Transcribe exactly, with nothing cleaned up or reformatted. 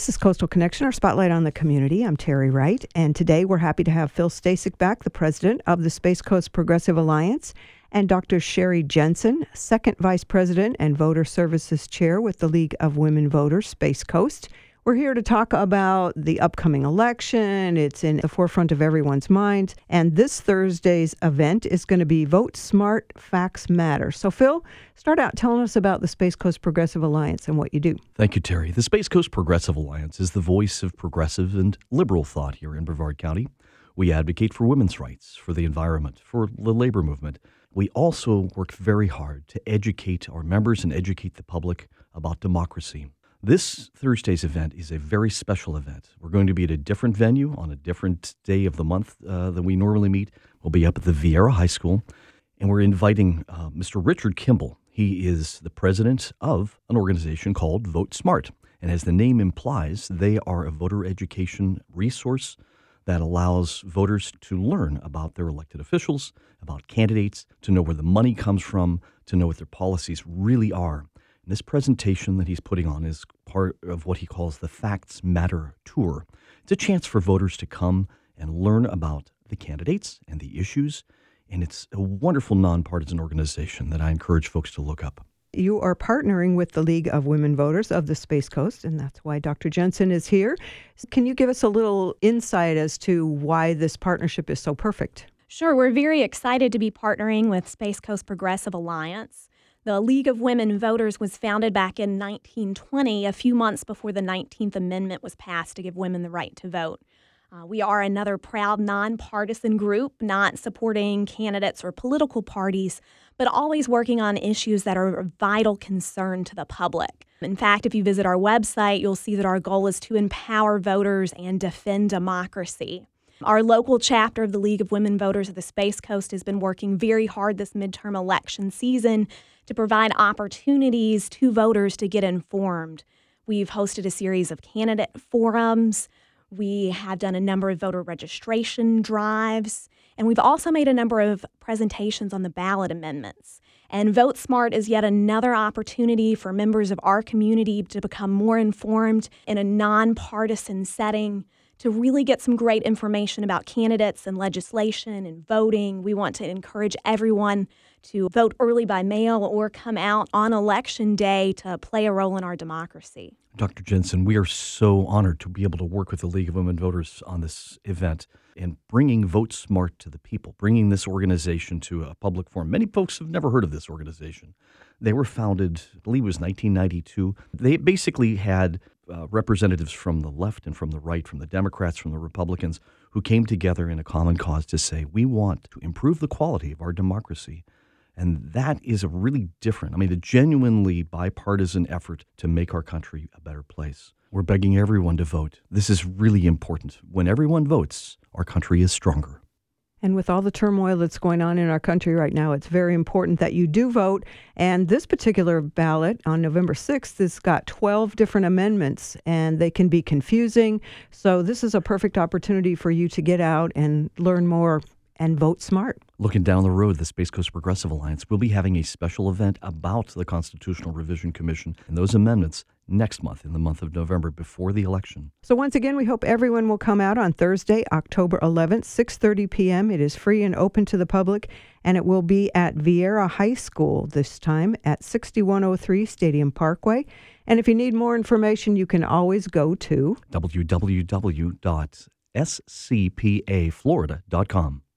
This is Coastal Connection, our spotlight on the community. I'm Terry Wright, and today we're happy to have Phil Stasek back, the president of the Space Coast Progressive Alliance, and Doctor Sherry Jensen, second vice president and voter services chair with the League of Women Voters, Space Coast. We're here to talk about the upcoming election. It's in the forefront of everyone's mind. And this Thursday's event is going to be Vote Smart, Facts Matter. So, Phil, start out telling us about the Space Coast Progressive Alliance and what you do. Thank you, Terry. The Space Coast Progressive Alliance is the voice of progressive and liberal thought here in Brevard County. We advocate for women's rights, for the environment, for the labor movement. We also work very hard to educate our members and educate the public about democracy. This Thursday's event is a very special event. We're going to be at a different venue on a different day of the month uh, than we normally meet. We'll be up at the Viera High School, and we're inviting uh, Mister Richard Kimball. He is the president of an organization called Vote Smart, and as the name implies, they are a voter education resource that allows voters to learn about their elected officials, about candidates, to know where the money comes from, to know what their policies really are. And this presentation that he's putting on is part of what he calls the Facts Matter Tour. It's a chance for voters to come and learn about the candidates and the issues, and it's a wonderful nonpartisan organization that I encourage folks to look up. You are partnering with the League of Women Voters of the Space Coast, and that's why Doctor Jensen is here. Can you give us a little insight as to why this partnership is so perfect? Sure. We're very excited to be partnering with Space Coast Progressive Alliance. The League of Women Voters was founded back in nineteen twenty, a few months before the nineteenth Amendment was passed to give women the right to vote. Uh, we are another proud nonpartisan group, not supporting candidates or political parties, but always working on issues that are of vital concern to the public. In fact, if you visit our website, you'll see that our goal is to empower voters and defend democracy. Our local chapter of the League of Women Voters of the Space Coast has been working very hard this midterm election season to provide opportunities to voters to get informed. We've hosted a series of candidate forums. We have done a number of voter registration drives, and we've also made a number of presentations on the ballot amendments. And Vote Smart is yet another opportunity for members of our community to become more informed in a nonpartisan setting, to really get some great information about candidates and legislation and voting. We want to encourage everyone to vote early by mail or come out on Election Day to play a role in our democracy. Doctor Jensen, we are so honored to be able to work with the League of Women Voters on this event and bringing Vote Smart to the people, bringing this organization to a public forum. Many folks have never heard of this organization. They were founded, I believe it was nineteen ninety-two. They basically had uh, representatives from the left and from the right, from the Democrats, from the Republicans, who came together in a common cause to say, we want to improve the quality of our democracy. And that is a really different, I mean, a genuinely bipartisan effort to make our country a better place. We're begging everyone to vote. This is really important. When everyone votes, our country is stronger. And with all the turmoil that's going on in our country right now, it's very important that you do vote. And this particular ballot on November sixth has got twelve different amendments, and they can be confusing. So this is a perfect opportunity for you to get out and learn more and vote smart. Looking down the road, the Space Coast Progressive Alliance will be having a special event about the Constitutional Revision Commission and those amendments next month, in the month of November, before the election. So once again, we hope everyone will come out on Thursday, October eleventh, six thirty p.m. It is free and open to the public, and it will be at Viera High School this time at sixty-one oh three Stadium Parkway. And if you need more information, you can always go to w w w dot s c p a florida dot com.